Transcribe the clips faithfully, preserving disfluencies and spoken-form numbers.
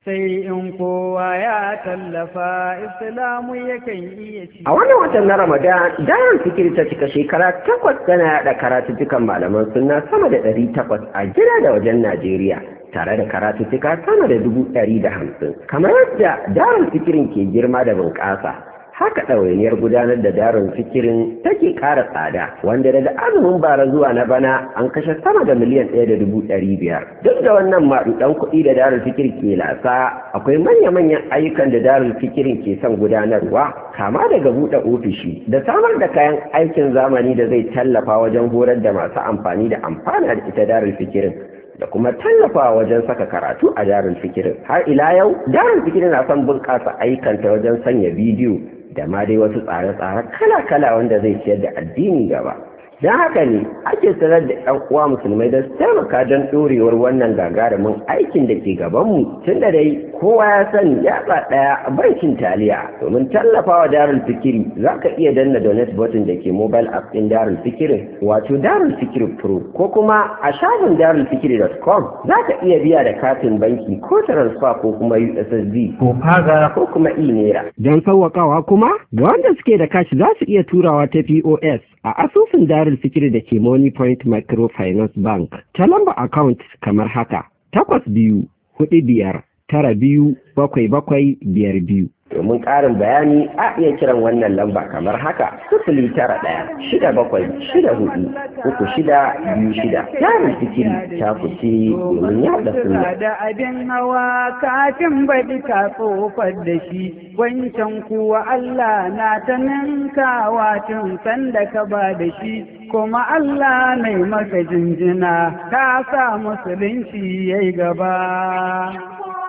sai in kowa ya tallafa islamu yakan iya ci. A wannan watan na Ramadan, Darul Fikir ta cika shekara takwas tana yaɗa karatuttukan malaman sunna sama da ɗari takwas a gida da wajen Najeriya, tare da karatuttuka sama da dubu ɗari da hamsin. Kamar yadda Darul Fikirin ke girma da bunƙasa, haka ɗawainiyar gudanar da Darul Fikirin take ƙara tsada, wanda daga azumin bara zuwa na bana an kashe sama da miliyan ɗaya da dubu ɗari biyar. Duk da wannan maɗuɗan kuɗi da Darul Fikir ke lasa, akwai manya-manyan ayyukan da Darul Fikirin ke son gudanarwa, kama daga buɗe ofishi da samar da kayan aikin zamani da zai tallafa wajen horar da masu amfani da amfana da ita Darul Fikirin, da kuma tallafawa wajen saka karatu a Darul Fikirin. Har ila yau, Darul Fikirin na son bunƙasa ayyukanta wajen sanya bidiyo da ma dai wasu tsare-tsare kala-kala wanda zai ciyar da addini gaba. Don haka ne ake sanar da ‘yan uwa musulmai da su taimaka don ɗorewar wannan gagarumin aikin da ke gabanmu, tun da dai kowa ya sani yatsa ɗaya bankin taliya. Domin tallafawa Darul Fikiri za ka iya danna donate button da ke mobile app ɗin Darul Fikirin, wato Darul Fikiri Pro, ko kuma a shafin darul fikiri dot com za ka iya biya da katin banki ko transfer ko kuma U S S D ko faga ko kuma e-naira. Don sauwaƙawa kuma ga wanda suke da kashi za su iya turawa ta P O S a asusun Darul Fikiri da ke Money Point Microfinance Bank ta lamba account kamar haka: takwas biyu hudu biyar tara biyu bakwai bakwai biyar biyu. Domin ƙarin bayani a iya kiran wannan lamba kamar haka: sifili tara ɗaya shida bakwai shida hudu uku shida biyu shida. Darul Fikiri ta kuce domin yaɗa sunna. Da abin hawa kafin baɗi ka tsofar da shi, wancan kuwa Allah na ta ninkawa tun sanda ka ba da shi, kuma Allah mai maka jinjina ka sa musulunci yayi gaba.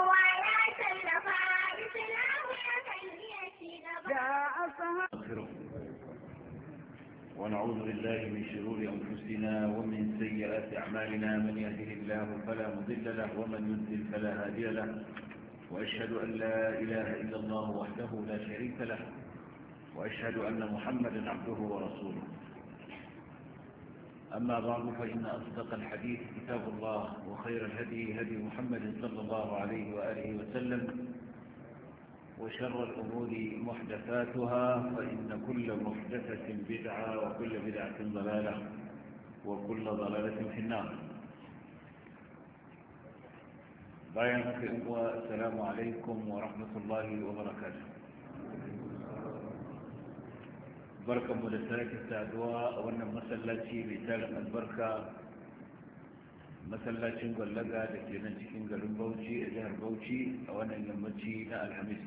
ونعوذ بالله من شرور أنفسنا ومن سيئات أعمالنا، من يهده الله فلا مضل له ومن يضلل فلا هادي له، وأشهد أن لا إله إلا الله وحده لا شريك له، وأشهد أن محمدا عبده ورسوله. أما بعد، فإن أصدق الحديث كتاب الله، وخير الهدي هدي محمد صلى الله عليه وآله وسلم، وشر الأمور محدثاتها، فإن كل محدثة بدعة وكل بدعة ضلالة وكل ضلالة في النار. بايعك السلام عليكم ورحمة الله وبركاته. بركة مدسرة السعدواء وانا مسلاتي بتالم البركة، مسلاتي مغلقة لكي ننشكين قلن بوشي اجهر بوشي وانا يمتي نا الحميس.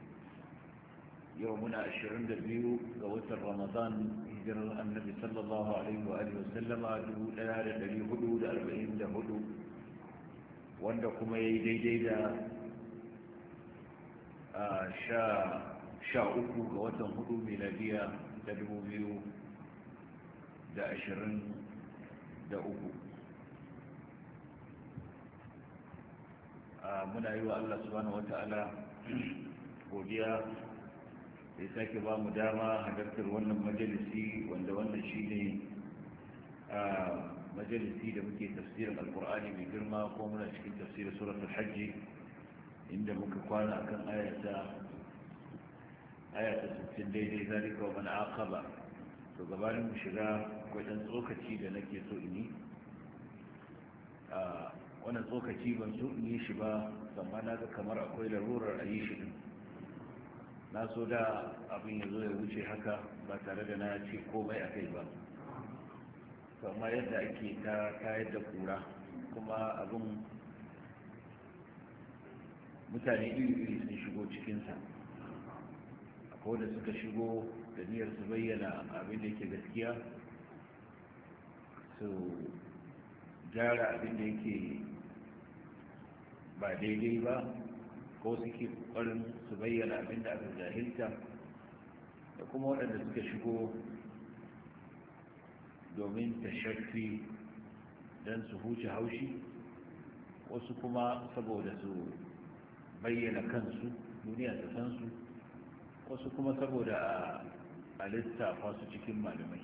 يومنا عشرين دبيو قوة رمضان هجر النبي صلى الله عليه وآله وسلم دبو لنار دبي هدو لأربعين دهدو wanda kuma ya yi daidai da sha uku ga watan hudu miladiya da dubu biyu da ashirin da uku. Muna yi wa Allah subhanahu wata'ala godiya da ya sake ba mu dama halartar wannan majalisi, wanda wannan shi ne majalisi da muke tafsirin alkur'ani mai girma, ko muna cikin tafsirin suratul hajji, inda muka kwana akan ayata ayata sittin daidai, zalika wa man aqaba. to gabanin mu shiga akwai dan tsokaci da nake so in yi. a wannan tsokaci ban so in yi shi ba, amma na ga kamar akwai larurar a yi shi din. na so da abin ya zo ya wuce haka ba tare da na ce komai a kai ba, amma yadda ake ta tayar da kura, kuma abin mutane iri-iri sun shigo cikinsa. akwai da suka shigo da niyyar su bayyana abin da yake gaskiya, su gyara abin da yake ba daidai ba, ko suke kokarin su bayyana abin da aka jahilta, da kuma waɗanda suka shigo domin tashafi don su huce haushi, wasu kuma saboda su bayyana kansu, duniya ta san su, wasu kuma saboda a lissafa su cikin malamai.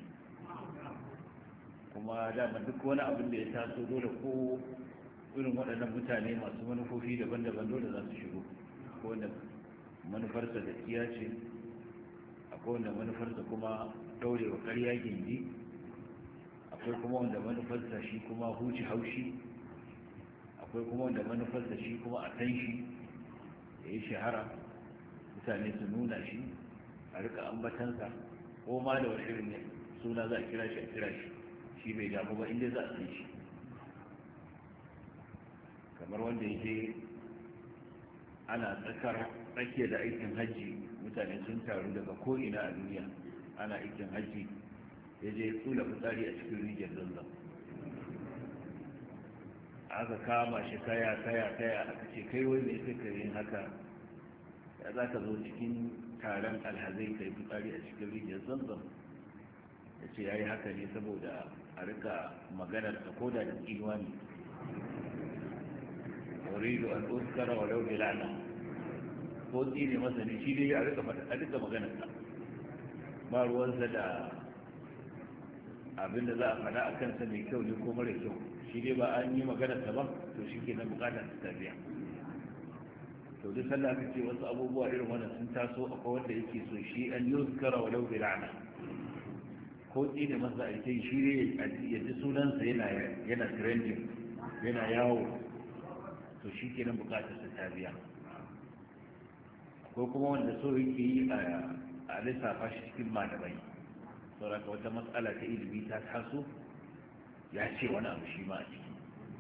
kuma dama duk wani abin da ya taso dole ko irin waɗannan mutane masu manufofi daban-daban dole za su shigo. manufarsa da iya ce, akwai wanda manufarsa kuma daurewa ƙarya gindi, akwai kuma wanda manufarsa shi kuma huci haushi, akwai kuma wanda manufarsa shi kuma a san shi ya yi shahara, mutane su nuna shi a rika ambatansa, ko ma da wani irin suna za a kira shi a kira shi shi bai damu ba inda za a san shi. kamar wanda ya je ana tsakar tsakiya da aikin hajji, mutane sun taru daga ko'ina a duniya ana aikin hajji, ya je tsula fitsari a cikin rijiyar zanzan, aka kama shi kaya kaya kaya aka ce kai wai mai suka yin haka, ya za ka zo cikin taron alhazai ka yi fitsari a cikin rijiyar zanzan? ya ce ya yi haka ne saboda a rika maganar ta koda da tsinuwa ne. uridu an uskara wa lau bilana, ko tsine masa ne shi dai a rika fata a rika maganar ta, ba ruwansa da abin da za a faɗa a kansa mai kyau ne ko mara kyau, shi dai ba an yi maganar ta ba to shi ke na bukatar ta tafiya. to duk sallah aka ce wasu abubuwa irin wannan sun taso, akwai wanda yake so shi an yuzkara wa lau bilana, ko tsine masa a kai shi ne ya ji sunansa yana trending yana yawo, to shi ke nan bukatar sa tafiya. akwai kuma wanda so yake yi a lissafa shi cikin malamai, sauraka wata matsala ta ilimi ta taso ya ce wani abu shi ma a ciki,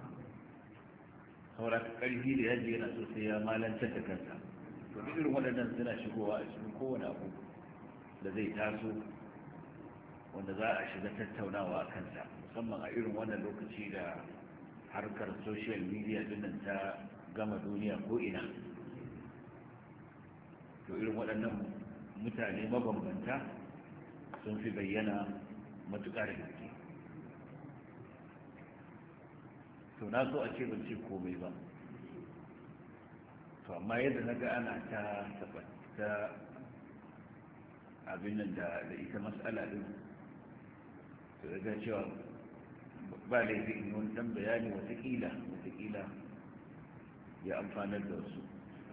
sauraka ƙarfi da yaji yana so sai ya malantar da kansa. to duk irin waɗannan suna shigowa a cikin kowane abu da zai taso wanda za a shiga tattaunawa a kansa, musamman a irin wannan lokaci da harkar social media dinnan ta gama duniya ko ina. to irin waɗannan mutane mabambanta sun fi bayyana matuƙa da gaske. to na so a ce ban ce komai ba, to amma yadda na ga ana ta ta abin nan da ita mas'ala din, to daga cewa ba laifi in wani dan bayani watakila watakila ya amfanar da wasu.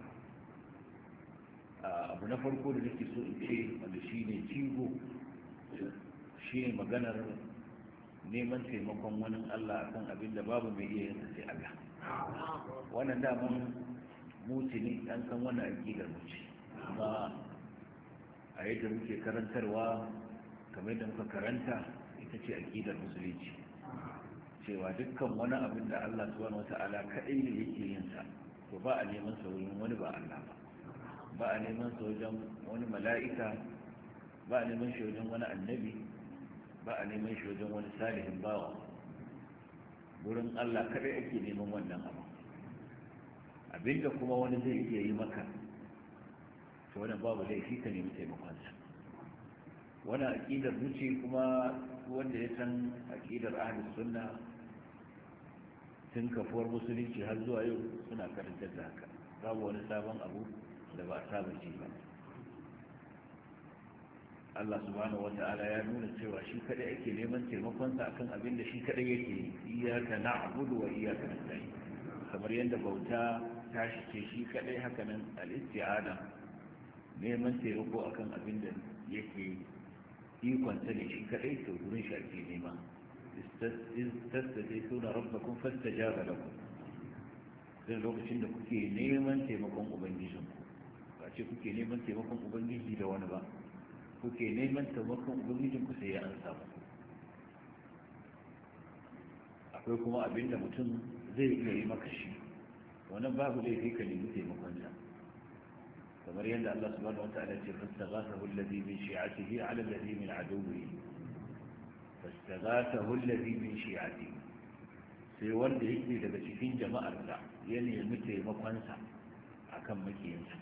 abu na farko da nake so in ce wanda shi ne cigo, shi ne maganar neman taimakon wani Allah akan abin da babu mai iya yin sai Allah. wannan daman mutu ne an san wannan aƙidar muci, amma a yadda muke karantarwa kamar yadda muka karanta ita ce aƙidar musulunci, cewa dukkan wani abin da Allah subhanahu wata'ala kaɗai ne yake yin sa, to ba a neman sa wurin wani ba Allah ba, ba a neman sa wajen wani mala'ika, ba a neman shi wajen wani annabi, ba a neman shi wajen wani salihin bawa. wurin Allah kaɗai ake neman wannan abu. abinda kuma wani zai iya yi maka, to wannan babu laifi ka nemi taimakonsa. wani aƙidar zuci kuma wanda ya san aƙidar ahlus sunna tun kafuwar musulunci har zuwa yau suna karantar da haka, babu wani sabon abu da ba a saba ci ba. Allah subhanahu wata'ala ya nuna cewa shi kadai ake neman taimakonsa akan abin da shi kadai yake yi, iyyaka na'budu wa iyyaka nasta'in. kamar yadda bauta ta shi ce shi kadai, haka nan al-isti'ana neman taimako akan abin da yake ikonta ne shi kadai, to gurin shi ake nema. tastaghithuna rabbakum fastajaba lakum, sai lokacin da kuke neman taimakon ubangijinku, ba ce kuke neman taimakon ubangiji da wani ba, kuke neman taimakon ubangijinku sai ya ansa muku. akwai kuma abinda mutum zai iya yi maka shi, wannan babu laifi ka nemi taimakonsa, kamar yadda Allah subhanahu wa ta'ala ce fastaghathahu alladhi min shi'atihi 'ala alladhi min 'aduwwihi, fastaghathahu alladhi min shi'atihi, sai wanda yake daga cikin jama'arsa ya nemi taimakonsa akan makiyinsa.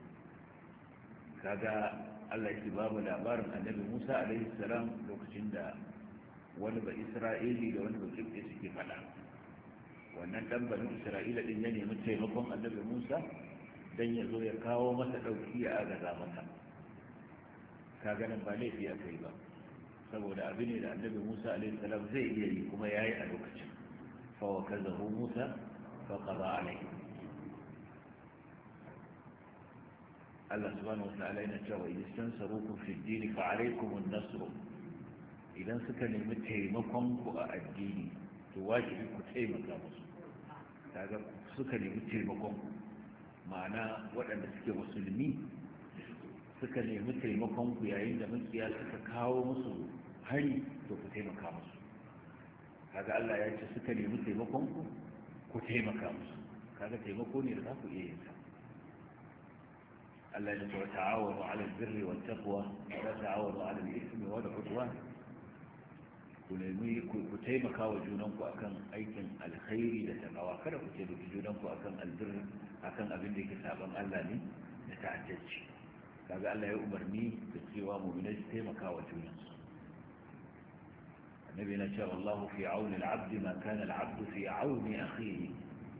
kaga Allah yake babu labarin annabi Musa alaihi salam lokacin da wani ba Isra'ili da wani ba Kibti suke fada, wannan dan bani Isra'ila din ya nemi taimakon annabi Musa dan ya zo ya kawo masa dauki ya agaza masa. kaga nan ba laifi a kai ba, saboda abin ne da annabi Musa alaihi salam zai iya yi kuma yayi a lokacin. fa wakazahu Musa fa qada alaihi. Allah subhanahu wa ta'ala yana cewa idan tansarukum fi ad-din fa alaykum an-nasr idan suka nemi taimakon ku a addini to wajibi ku taimaka musu kaga suka nemi taimakon ku ma'ana waɗanda suke musulmi suka nemi taimakon ku yayin da makiya suka kawo musu hari to ku taimaka musu kaga Allah ya ce suka nemi taimakon ku ku taimaka musu kaga taimako ne da za ku iya yin sa Allah ya ce wa ta'awanu 'ala al-birri wat taqwa wa la ta'awanu 'ala al-ithmi wal 'udwan ku nemi ku taimaka wa junanku akan aikin alkhairi da takawa kada ku taimaki junanku akan albir akan abin da yake saban Allah ne da ta'addanci kaga Allah ya umarni da cewa mu'minai su taimaka wa junansu annabi na cewa Allahu fi auni al-'abd ma kana al-'abd fi auni akhihi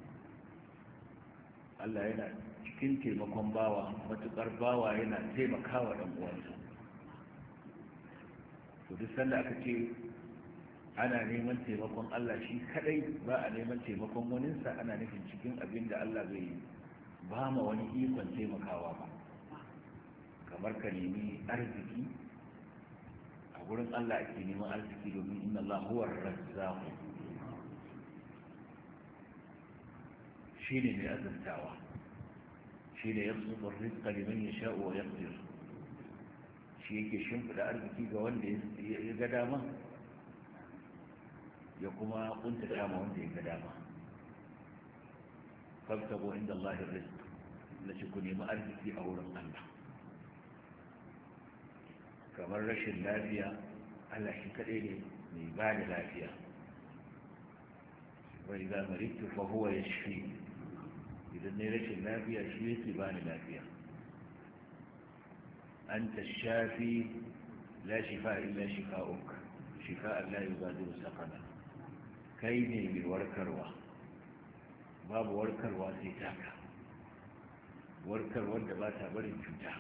Allah yana cikin taimakon bawa matukar bawa yana taimakawa dan uwansa to duk sanda aka ce ana neman taimakon Allah shi kadai ba a neman taimakon waninsa ana nufin cikin abin da Allah bai ba ma wani ikon taimakawa ba kamar ka nemi arziki a gurin Allah ake neman arziki domin inna Allah huwa ar-razzaq shine mai azantawa shine yabsutu ar-rizqa liman yasha'u wa yaqdir shi yake shimfida arziki ga wanda ya ga dama ya kuma kuntata ma wanda ya ga dama fabtago inda Allah rizq na shi ku nemi arziki a wurin Allah kamar rashin lafiya Allah shi kaɗai ne mai ba da lafiya wai za mu rikitu fa huwa yashfi idan ne rashin lafiya shi yake ba ni lafiya anta shafi la shifa illa shifa'uk shifa'an la yugadiru saqama kai ne mai warkarwa babu warkarwa sai taka warkarwar da ba ta barin cuta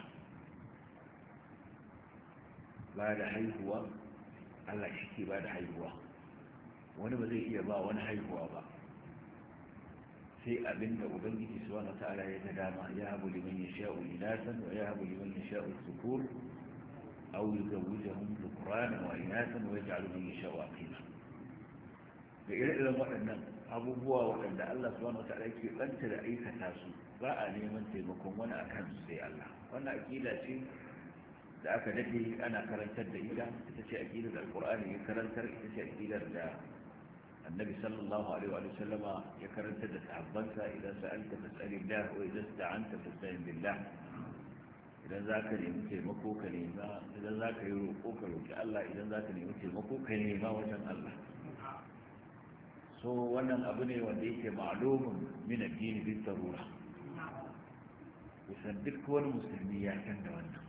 ba da haihuwa Allah shi ke ba da haihuwa wani ba zai iya ba wani haihuwa ba sai abinda ubangiji subhanahu ta'ala ya ta dama ya habu liman yasha'u inasan wa ya habu liman yasha'u dhukur aw yuzawwijuhum dhukrana wa inasan wa yaj'alu man yasha'u aqima da ire-iren waɗannan abubuwa waɗanda Allah subhanahu wata'ala ke ɓanta da aikata su ba a neman taimakon wani a kansu sai Allah wannan aƙida ce da aka daɗe ana karantar da ita ita ce aƙidar da alƙur'ani ya karantar ita ce aƙidar da annabi sallallahu alaihi wa sallama ya karantar da sahabbansa idan sa'alta fas'alillah wa idan sta'anta fasta'in billah idan za ka nemi taimako ka nema idan za ka yi roƙo ka roƙi Allah idan za ka nemi taimako ka nema wajen Allah so wannan abu ne wanda yake ma'lumun min addini bi darura kusan duk wani musulmi ya san da wannan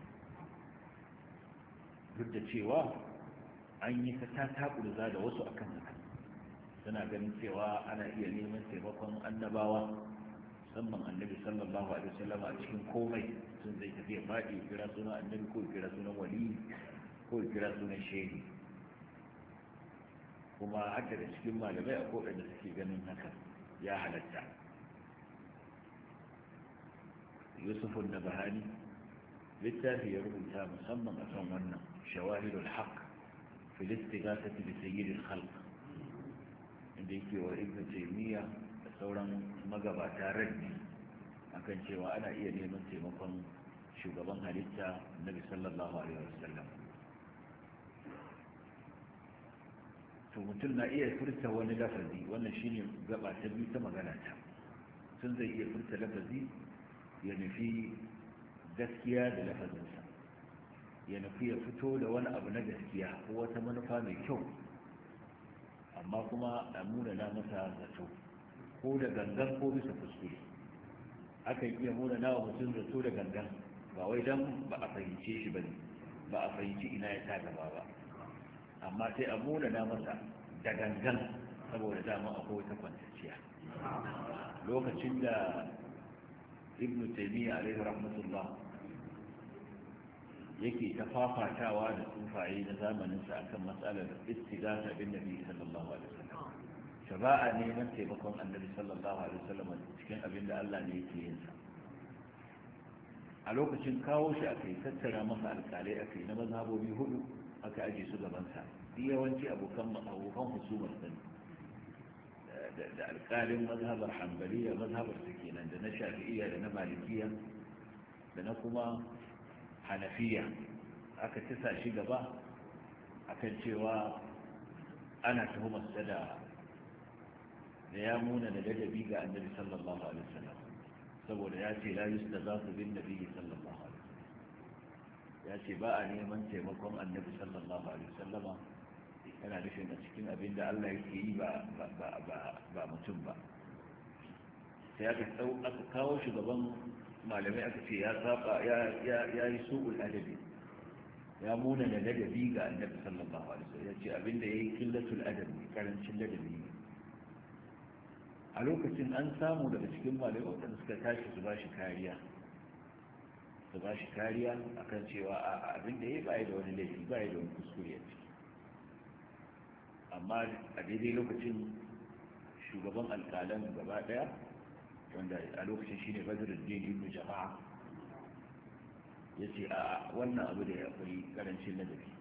duk da cewa an yi ta takurza da wasu akan haka suna ganin cewa ana iya neman taimakon annabawa musamman annabi sallallahu alaihi wasallam a cikin komai sun zai tafiya faɗi kira sunan annabi ko kira sunan wali ko kira sunan shehi kuma haka da cikin malamai a kodin da suke ganin haka ya halatta yusufun da bahani littafi ya rubuta musamman a kan wannan shawahidul haq fi listighathati bi sayyidil khalq inda yake wa ibn taymiya da sauran magabata raddi akan cewa ana iya neman taimakon shugaban halitta nabi sallallahu alaihi wasallam to mutum na iya furta wani lafazi wannan shine gaba ta biyu ta magana ta sun zai iya furta lafazi ya nufi gaskiya da lafazinsa ya nufi ya fito da wani abu na gaskiya ko wata manufa mai kyau amma kuma a munana masa zato ko da gangan ko bisa kuskure akan iya munana wa mutum zato da gangan ba wai don ba a fahimce shi ba ne ba a fahimci ina ya ta gaba ba amma sai a munana masa da gangan saboda dama akwai wata kwantacciya lokacin da ibn taymiyyah alaihi rahmatullah yake ta fafatawa da sufaye na zamaninsa akan matsalar istighatha bin nabi sallallahu alaihi wasallam shaba'a neman taimakon annabi sallallahu alaihi wasallam cikin abin da Allah ne yake yin sa a lokacin kawo shi aka yi tattara masa alƙalai aka yi na mazhabobi hudu aka aje su gabansa duk yawanci abokan abokan husumar sani da alƙalin mazhabar hanbaliya mazhabar su kenan da na shafi'iyya da na malikiya da na kuma hanafiya aka tisa shi gaba akan cewa ana tuhumar sa da da ya muna da ladabi ga annabi sallallahu alaihi wasallam saboda ya ce la yustazafu bin nabi sallallahu alaihi wasallam ya ce ba a neman taimakon annabi sallallahu alaihi wasallama yana nufin a cikin abin da Allah yake yi ba mutum ba sai aka kawo shugaban malamai aka ce ya saba ya yi su'ul adabi ya muna da ladabi ga annabi sallallahu alaihi wasallam ya ce abin da ya yi killatul adabi karancin ladabi ne a lokacin an samu daga cikin malamai waɗanda suka tashi su ba shi kariya su ba shi kariya akan cewa abin da ya yi ba da wani laifi ba da wani kuskure a ciki amma a daidai lokacin shugaban alƙalan gaba ɗaya wanda a lokacin shi ne badruddin ibn jama'a ya ce a wannan abu da ya akwai ƙarancin ladabi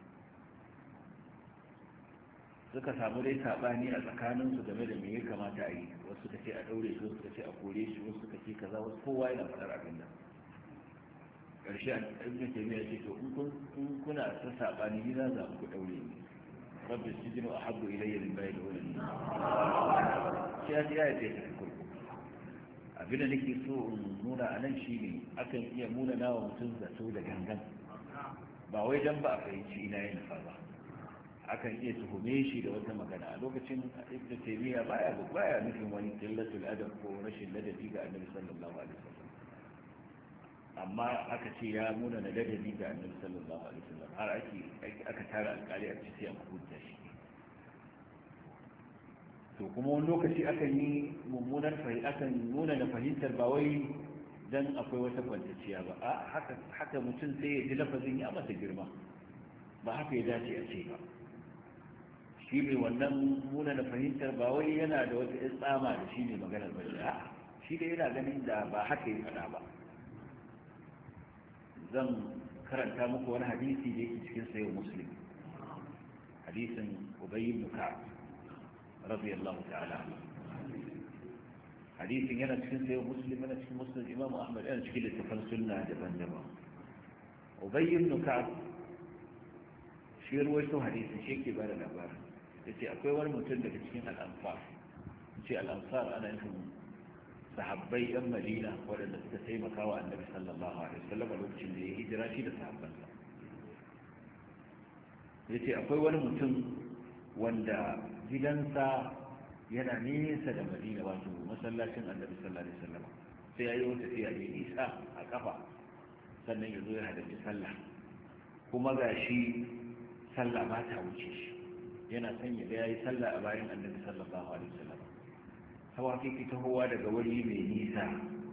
suka samu dai saɓani a tsakaninsu game da me ya kamata a yi wasu suka ce a ɗaure shi wasu suka ce a kore shi wasu suka ce kaza wasu kowa yana faɗar abin nan ƙarshe ibn taymiya ce to in kuna ta saɓani ni za za ku ɗaure ni رب السجن أحب إلي من بيت ولدي سياسي آية تفكر abinda nake so in nuna a nan shi ne akan iya muna nawa mutum zato da gangan ba wai dan ba a fahimci ina yin nufa ba akan iya tuhume shi da wata magana a lokacin ibnu taymiya baya baya nufin wani qillatul adab ko rashin ladabi ga annabi sallallahu alaihi wasallam amma aka ce ya muna na ladabi ga annabi sallallahu alaihi wasallam har ake aka tara alƙali a cikin a hukunta shi to kuma wani lokaci akan yi mummunar fahimta akan nuna na fahimtar ba wai dan akwai wata kwantacciya ba a haka haka mutum sai ya ji lafazin ya masa girma ba haka ya dace a ce ba shi mai wannan muna na fahimtar ba wai yana da wata tsama da shi ne maganar ba a shi da yana ganin da ba haka ya faɗa ba zan karanta muku wani hadisi da yake cikin sayo muslim hadisin ubay ibn ka'ab radiyallahu ta'ala hadisin yana cikin sayo muslim yana cikin muslim imamu ahmad yana cikin littafin sunna daban-daban ubay ibn ka'ab shi ruwaito hadisin shi yake bada labarin yace akwai wani mutum daga cikin al-ansar yace al-ansar ana nufin sahabbai yan madina waɗanda suka taimaka wa annabi sallallahu alaihi wasallam a lokacin da ya hijira shi da sahabbansa ya ce akwai wani mutum wanda gidansa yana nesa da madina wato masallacin annabi sallallahu alaihi wasallam sai ya yi wata tafiya mai nisa a kafa sannan ya zo ya halarci sallah kuma ga shi sallah ba ta wuce shi yana son ya ga ya yi sallah a bayan annabi sallallahu alaihi wasallam hawa kike tahowa daga wuri mai nisa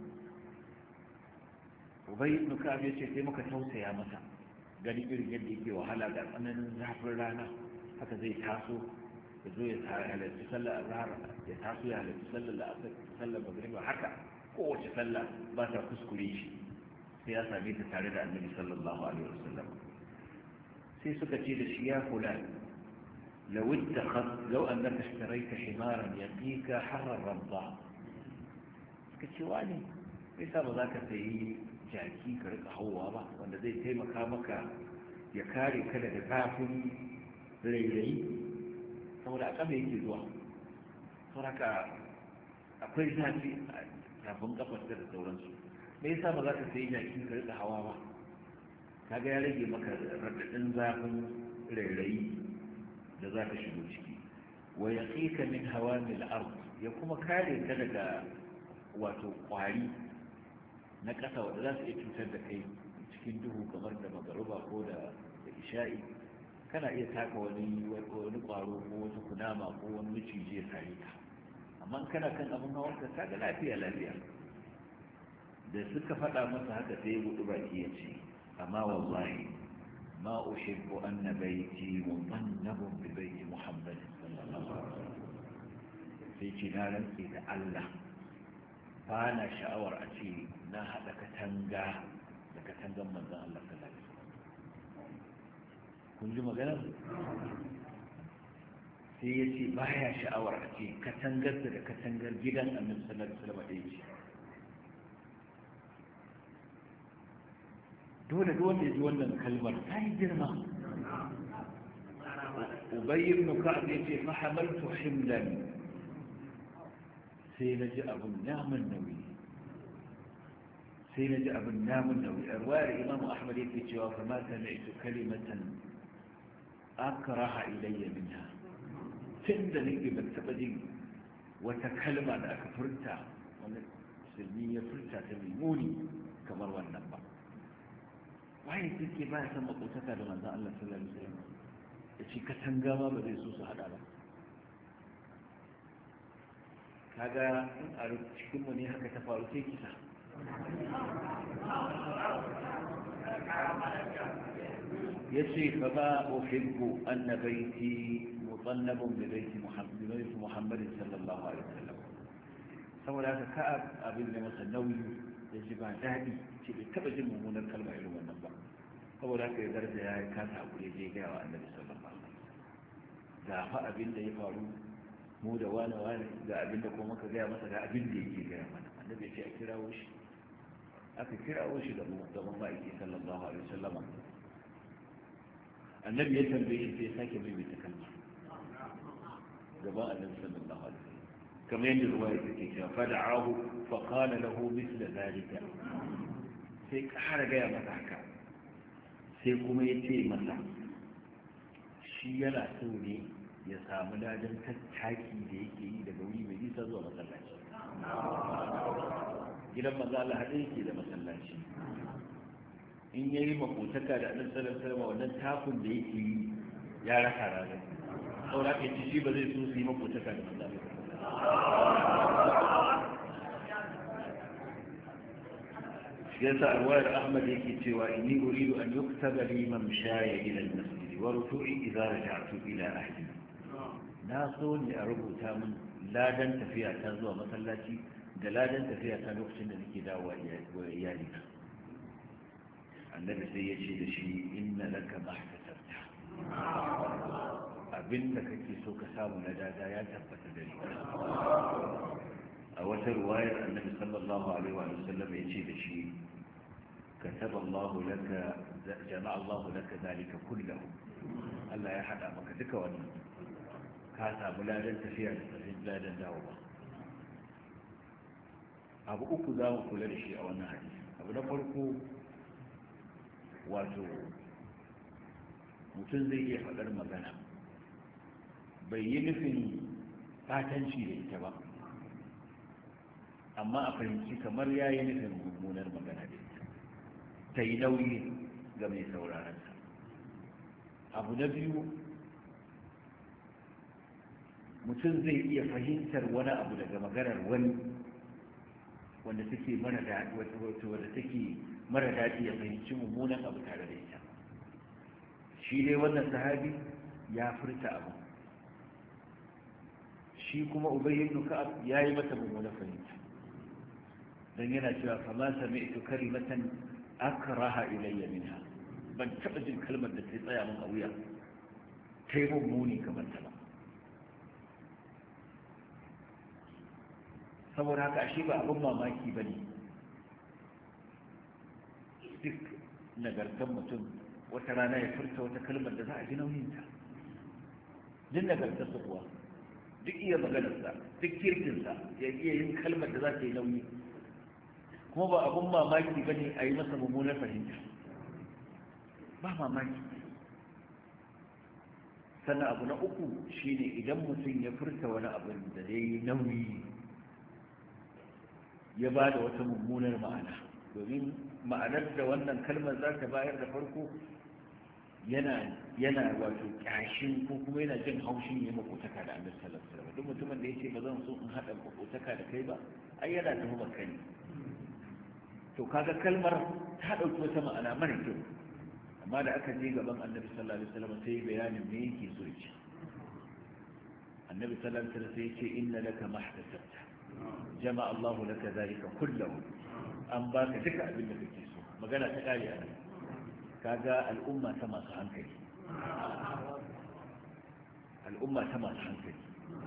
ubay ibn ka'ab yace sai muka tausaya masa gani irin yadda yake wahala ga tsananin zafin rana haka zai taso ya zo ya halarci sallar azhar ya taso ya halarci sallar la'asar sallar magriba haka kowace sallah ba ta kuskure shi sai ya same ta tare da annabi sallallahu alaihi wasallam sai suka ce da shi ya fulan لو اتخذ لو أنك اشتريت حمارا يقيك حر الرمضاء كتشواني إذا بذاك سيئي جاكي كرق حوابا وأن ذي تيمة كامك يكاري كلا دفافي ليلي saboda a kama yake zuwa sauraka akwai zafi kafin kafarsa da sauransu me yasa ba za ka sayi jaki ka rika hawa ba kaga ya rage maka raɗaɗin zafin rairayi da za ka shigo ciki wa ya tsika min hawa mil ard ya kuma kare ka daga wato kwari na ƙasa wanda za su iya cutar da kai cikin duhu kamar da magaruba ko da isha'i kana iya taka wani wani kwaro ko wata kunama ko wani miciji ya sare ka amma kana kan abin hawan ka kaga lafiya lafiya da suka faɗa masa haka sai ya gudu baki ya ce amma wallahi ma uhibbu anna bayti mumannabun bi bayti muhammad sallallahu alaihi wasallam sai ce na rantsi da Allah ba na sha'awar a ce na haɗa katanga da katangar manzon Allah sallallahu alaihi wasallam. kun ji magana sai ya ce baya sha'awar a ce katangar da katangar gidan annabi sallallahu alaihi wasallam ɗaya ce. dole dole ya ji wannan kalmar ta yi girma. Ubay ibn Ka'ab yace fa hamaltu himlan sai na ji abun namun nauyi sai na ji abun namun nauyi a ruwayar Imam Ahmad yake cewa fa ma sami'tu kalimatan akraha ilayya minha tun da nake ban taɓa jin wata kalma da aka furta wani musulmi ya furta ta mai muni kamar wannan ba. waye suke ba ya san makotaka da manzon Allah sallallahu alaihi wasallam ya ce katanga ma ba zai so su hada ba. kaga in a cikin mu ne haka ta faru sai kisa. yace fa ba uhibbu anna baiti mutannabun bi baiti muhammad bi muhammad sallallahu alaihi wasallam saboda haka ka'ab abin da masa nauyi ya ji ba daɗi ce bai taɓa jin mummunar kalma irin wannan ba saboda haka ya zarda ya kasa hakuri je gaya wa annabi sallallahu alaihi wasallam ga fa abin da ya faru mu da wani wani ga abin da kuma ka gaya masa ga abin da yake gaya mana annabi ya ce a kirawo shi aka kirawo shi da gaban ma'aiki sallallahu alaihi wasallam annabi ya tambaye shi sai sake mai mai kalma gaban annabi sallallahu alaihi wasallam kamar yadda ruwaya take cewa fada'ahu fa qala lahu mithla zalika sai ƙara gaya masa haka sai kuma ya ce masa shi yana so ne ya samu ladan tattaki da yake yi daga wuri mai nisa zuwa masallaci gidan manzo Allah haɗe yake da masallaci in yayi makotaka da annabi sallallahu alaihi wasallam wannan takun da yake yi ya rasa ranar saboda ke ci shi ba zai so su yi makotaka da manzo Allah yasa arwayar Ahmad yake cewa inni uridu an yuktaba li mamshaya ila al-masjid wa rutu'i idza raja'tu ila ahli na so ne a rubuta min ladan tafiya ta zuwa masallaci da ladan tafiya ta lokacin da nake dawowa iyali na. annabi sai ya ce da shi inna laka mahtasabta abinda kake so ka samu na dada ya tabbata da riga. a wata ruwayar annabi sallallahu alaihi wa sallam ya ce da shi كتب الله لك جمع الله لك ذلك كله الله ya hada maka duka wannan ka samu ladan tafiya da tafiyar ladan dawowa. abu uku za mu kula da shi a wannan hadisi. abu na farko wato mutum zai iya faɗar magana bai yi nufin fatanci da ita ba amma a fahimci kamar ya yi nufin mummunar magana da ita ta yi nauyi ga mai sauraronsa. abu na biyu mutum zai iya fahimtar wani abu daga maganar wani wanda take mara daɗi wanda take mara daɗi ya fahimci mummunan abu tare da ita. shi dai wannan sahabi ya furta abu shi kuma Ubay ibn Ka'ab ya yi mata mummunan fahimta dan yana cewa fa ma sami'tu kalimatan akraha ilayya minha ban taɓa jin kalmar da ta tsaya min a wuya ta yi mummuni kamar ta ba. saboda haka ashe ba abin mamaki ba ne duk nagartar mutum wata rana ya furta wata kalmar da za a ji nauyinta. duk nagartarsa kuwa duk iya maganarsa duk kirkinsa ya iya yin kalmar da za ta yi nauyi kuma ba abun mamaki ba ne a yi masa mummunar fahimta ba mamaki. sannan abu na uku shine idan mutum ya furta wani abin da ya yi nauyi ya ba da wata mummunar ma'ana domin ma'anar da wannan kalmar za ta bayar da farko yana yana wato kyashin ko kuma yana jin haushin ya makotaka da annabi sallallahu alaihi wasallam duk mutumin da yace ba zan so in hada makotaka da kai ba ai yana tuhumar kai to kaga kalmar ta dauki wata ma'ana mara kyau amma da aka je gaban annabi sallallahu alaihi wasallam sai bayanin me yake so ya ce. annabi sallallahu alaihi wasallam sai ya ce inna laka mahtasabta jama'a Allahu laka zalika kullahu an baka duka abin da kake so magana ta kare a kaga al'umma ta masu hankali al'umma ta masu hankali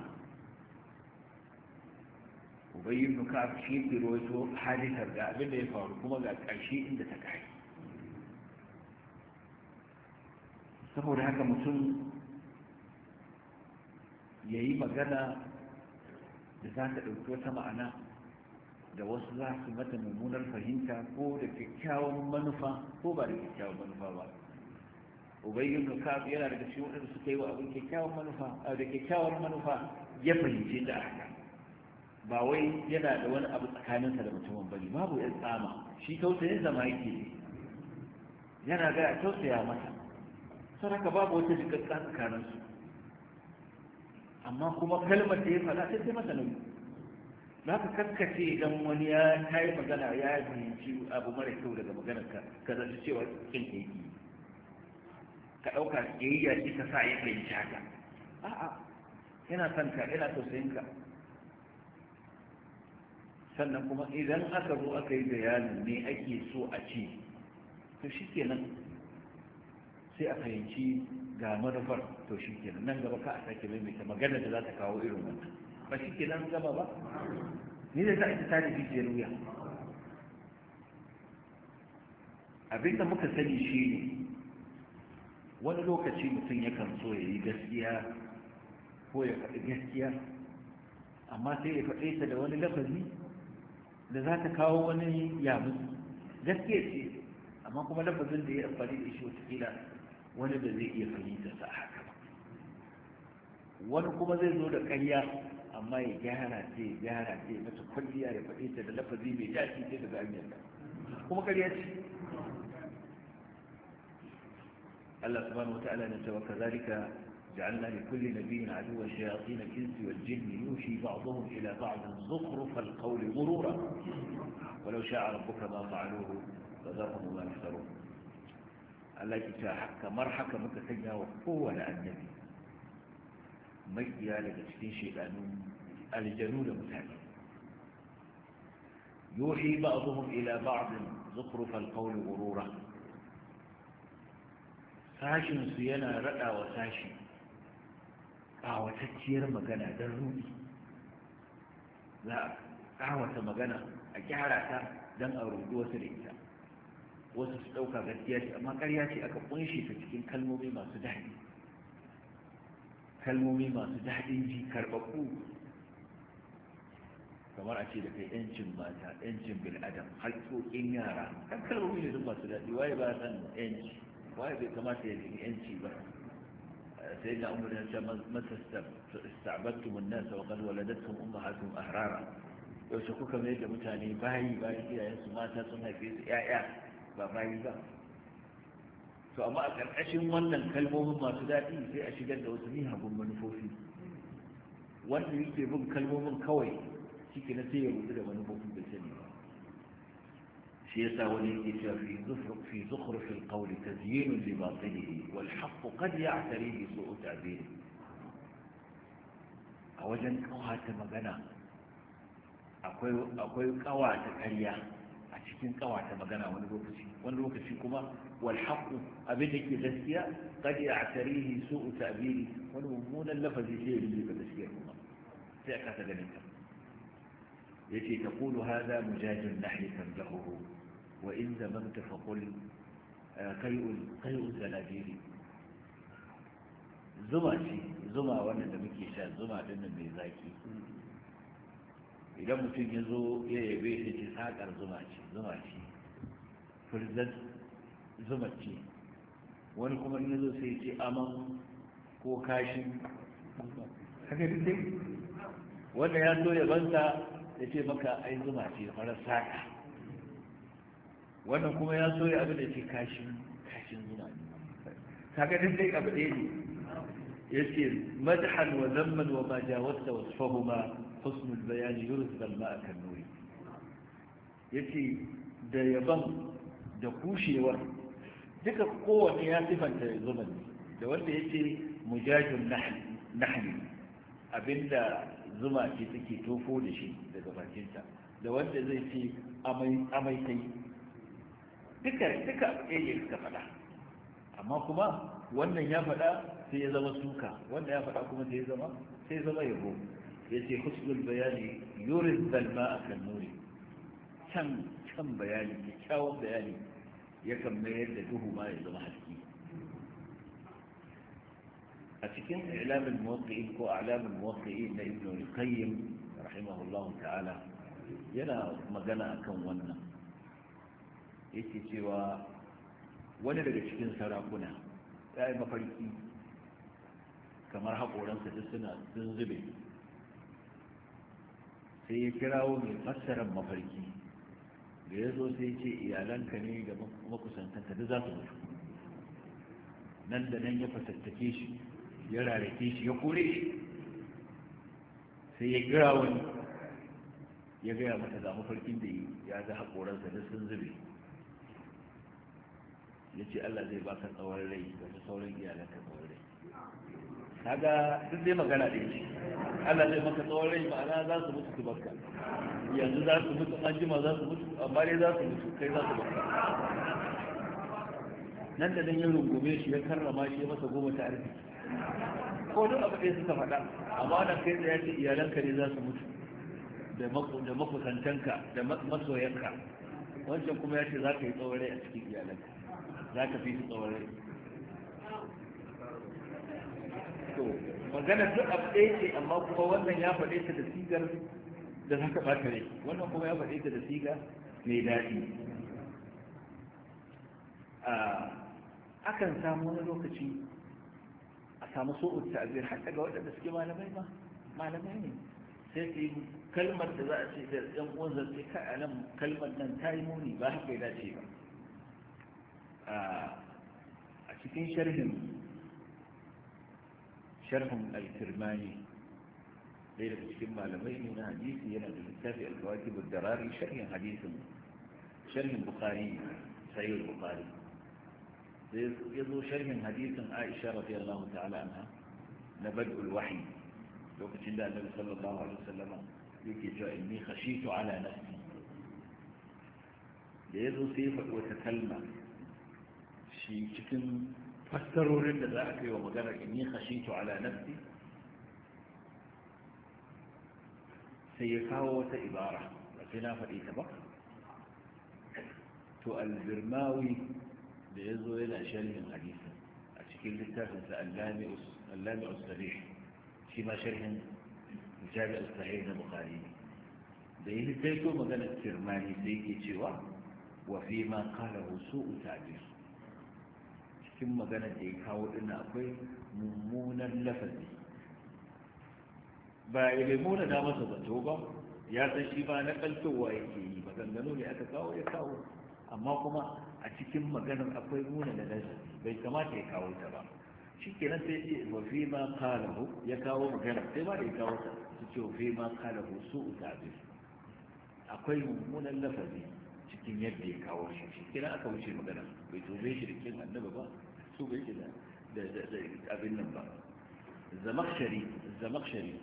ubayyin nuka shi ke rawaito hadisar ga abin da ya faru kuma ga ƙarshe inda ta kare saboda haka mutum ya yi magana da za ta ɗauki wata ma'ana da wasu za su mata mummunar fahimta ko da kyakkyawan manufa ko ba da kyakkyawan manufa ba ubayyin nuka yana daga cikin waɗanda suka yi wa abin kyakkyawan manufa da kyakkyawar manufa ya fahimce da haka ba wai yana da wani abu tsakaninsa da mutumin bane babu ya tsama shi tausayin zama yake yana ga tausaya masa saraka babu wata jikakka tsakaninsu amma kuma kalmar da ya faɗa sai sai masa nauyi za ka kaskace idan wani ya kayi magana ya fahimci abu mara kyau daga maganarka ka zaci cewa kin ka yi ka ɗauka ƙiyayya shi ka sa ya fahimci haka a'a yana son ka yana tausayin ka sannan kuma idan aka zo aka yi bayanin ne ake so a ce to shi kenan sai a fahimci ga manufar to shi kenan nan gaba ka a sake maimaita magana da za ta kawo irin wannan ba shi kenan gaba ba ni da za a ita tare jijiyar wuya abinda muka sani shi ne wani lokaci mutum yakan so ya yi gaskiya ko ya faɗi gaskiya amma sai ya faɗe ta da wani lafazi da za ta kawo wani yamus gaskiya ce amma kuma lafazin da ya amfani da shi watakila wani da zai iya fahimta sa haka ba wani kuma zai zo da ƙarya amma ya gyara ce ya gyara ce mata kwalliya ya faɗe ta da lafazi mai daɗi ce daga hanyar da kuma ƙarya ce Allah subhanahu wata'ala ne cewa kazalika جعلنا لكل نبي عدوا شياطين الإنس والجن يوحي بعضهم إلى بعض زخرف القول غرورا ولو شاء ربك ما فعلوه فذرهم ما يفترون التي تحك مرحك متسجى وقوة النبي مجيا لتشتين شيطانون الجنود متعلم يوحي بعضهم إلى بعض زخرف القول غرورا ساشن سينا رأى وساشن ƙawatacciyar magana don ruɗi za a ƙawata magana a gyara ta don a ruɗi wasu da ita wasu su ɗauka gaskiya ce amma ƙarya ce aka ƙunshe ta cikin kalmomi masu daɗi kalmomi masu daɗin ji karɓaɓɓu kamar a ce da kai yancin mata yancin bil'adam haƙƙoƙin yara kan kalmomi ne duk masu daɗi waye ba san yanci waye bai kamata ya nemi yanci ba سيدنا عمر متى استعبدتم الناس وقد ولدتهم امهاتهم احرارا yaushe kuka mai da mutane bayi bayan iyayensu mata sun haife su ya'ya ba bayi ba to amma a ƙarƙashin wannan kalmomin masu daɗi sai a shigar da wasu miyagun manufofi wanda yake bin kalmomin kawai shi na sai ya rubuta da manufofin bai sani ba shi yasa wani yake cewa fi zufruf fi zukhruf alqawl tazyin li batilihi wal haqq qad ya'tarihi su'u ta'bir a wajen kawata magana akwai akwai kawata ƙarya a cikin kawata magana wani lokaci wani lokaci kuma wal haqq abin da ke gaskiya qad ya'tarihi su'u ta'bir wani mummunan lafazi sai ya yi gaskiya kuma sai aka ta ganin ta yace taqulu hadha mujadil nahi tamdahu وإن زممت فقل قيء قيء الزنادير زما ce zuma wannan da muke sha zuma din nan mai zaki idan mutum ya zo ya yabe shi ce sakar zuma ce zuma ce furzat zuma ce wani kuma ya zo sai ce aman ko kashin haka dai wanda ya so ya banta ya ce maka ai zuma ce farar saka wannan kuma ya so ya abin da ke kashin kashin zuna ne kaga din dai abu ɗaya ne yace madhan wa zamman wa ma jawazta wasfahuma husnul bayan yurzal ma'a kan nuri yace da yaban da kushewar duka kowanne ya sifanta zuman da wanda yace mujajun nahl nahli abinda zuma ce take tofo da shi daga bakinta da wanda zai ce amai amai kai duka duka abu ɗaya ya suka faɗa, amma kuma wannan ya faɗa sai ya zama suka, wanda ya faɗa kuma sai ya zama sai ya zama yabo. Ya ce husnul bayani yurid zalma a kan nuri, can can bayani kyakkyawan bayani yakan mayar da duhu ma ya zama haske. a cikin ilamin muwaqqi'in ko alamin muwaqqi'in na ibn al-qayyim rahimahullahu ta'ala yana magana akan wannan, yake cewa wani daga cikin sarakuna ya yi mafarki kamar haƙoransa duk suna sun zube, sai ya kirawo mai fassarar mafarki da ya zo sai ce iyalanka ne da makusantanka duk za su mutu. nan da nan ya fasattake shi ya rarrake shi ya kore shi, sai ya kira wani ya gaya mata ga mafarkin da ya ga haƙoransa duk sun zube. ya ce Allah zai baka tsawon rai da sauran iyalanka tsawon rai. kaga duk dai magana ɗaya ce, Allah zai maka tsawon rai ma'ana za su mutu su baka, yanzu za su mutu an jima za su mutu, amma dai za su mutu kai za su baka. nan da nan ya rungume shi ya karrama shi ya masa goma ta arziki, ko duk abu ɗaya suka faɗa, amma wannan kai tsaye ce iyalanka ne za su mutu da makusantanka da masoyanka, wancan kuma ya ce za ka yi tsawon rai a cikin iyalanka, za ka fi su tsawon rai. to magana duk abu ɗaya ce, amma kuma wannan ya faɗe ta da sigar da za ka ɓata rai, wannan kuma ya faɗe ta da siga mai daɗi. akan samu wani lokaci a samu so'ud ta'bir hatta ga waɗanda suke malamai ma malamai ne, sai su yi kalmar da za a ce da ɗan uwan zance kai a nan kalmar nan ta yi muni ba haka ya dace ba. a cikin sharhin sharhin al-kirmani ɗaya daga cikin malamai ne na hadisi yana da littafi al-kawakib ad-darari sharhin hadisin sharhin bukhari sahih bukhari sai ya zo sharhin hadisin Aisha radiyallahu ta'ala anha na bad'ul wahyi lokacin da Annabi sallallahu alaihi wasallam yake cewa inni khashitu ala nafsi, da ya zo sai ya faɗi wata kalma shi cikin fassarorin da za a kai wa maganar inni khashitu ala nafsi, sai ya kawo wata ibara ba sai na faɗi ta ba. to al-birmawi da ya zo yana sharhin hadisi a cikin littafinsa al-lami'us sarih, shi ma sharhin jami'us sahih na bukhari, da ya kai to maganar kirmani sai yake cewa wa fi ma qala su'u ta'bir, cikin maganar da ya kawo dinnan akwai mummunan lafazi, ba ya bai muna da masa zato ba, ya san shi ba na kaltowa yake yi, maganganu ne aka kawo ya kawo, amma kuma a cikin maganar akwai muna da lafazi, bai kamata ya kawo ta ba. shi kenan sai ce wa fi ma qalahu, ya kawo maganar sai ma da ya kawo ta su ce wa fi ma qalahu su'u ta'bir, akwai mummunan lafazi cikin yadda ya kawo shi. shi kenan aka wuce maganar, bai tobe shi da kin annabi ba, su bai shi da abin nan ba. zamakshari zamakshari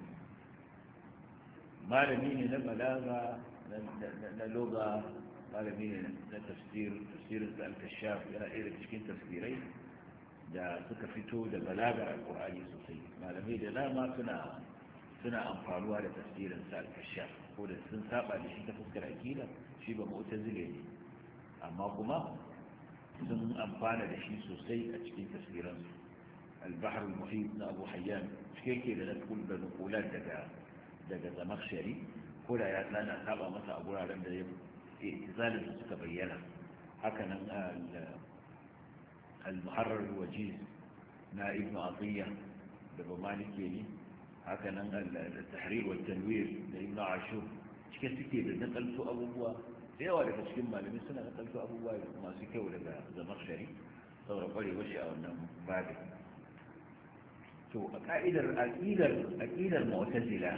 malami ne na balaga na loga, malami ne na tafsir tafsirin da al-kashaf, yana ɗaya daga cikin tafsirai da suka fito da balagar alƙur'ani sosai. malamai da dama suna suna amfanuwa da tafsirin sa al-kashaf, ko da sun saba da shi ta fuskar aqida, shi ba mu'tazile ne, amma kuma sun amfana da shi sosai a cikin tafsiransu. al-bahr al-muhit na Abu Hayyan shi yake da nakul da nukulat daga daga zamakshari, ko da ya tsana saba masa a guraren da ya zalin suka bayyana. hakanan al-muharrar wajiz na ibn atiyya da ba malike ne, hakanan al-tahrir wa tanwir da ibn ashur cikin suke da nakalto abubuwa da yawa daga cikin malamai suna nakalto abubuwa masu kyau daga zamakshari saboda kwarewar shi a wannan babin. to a ka'idar aqidar aqidar mu'tazila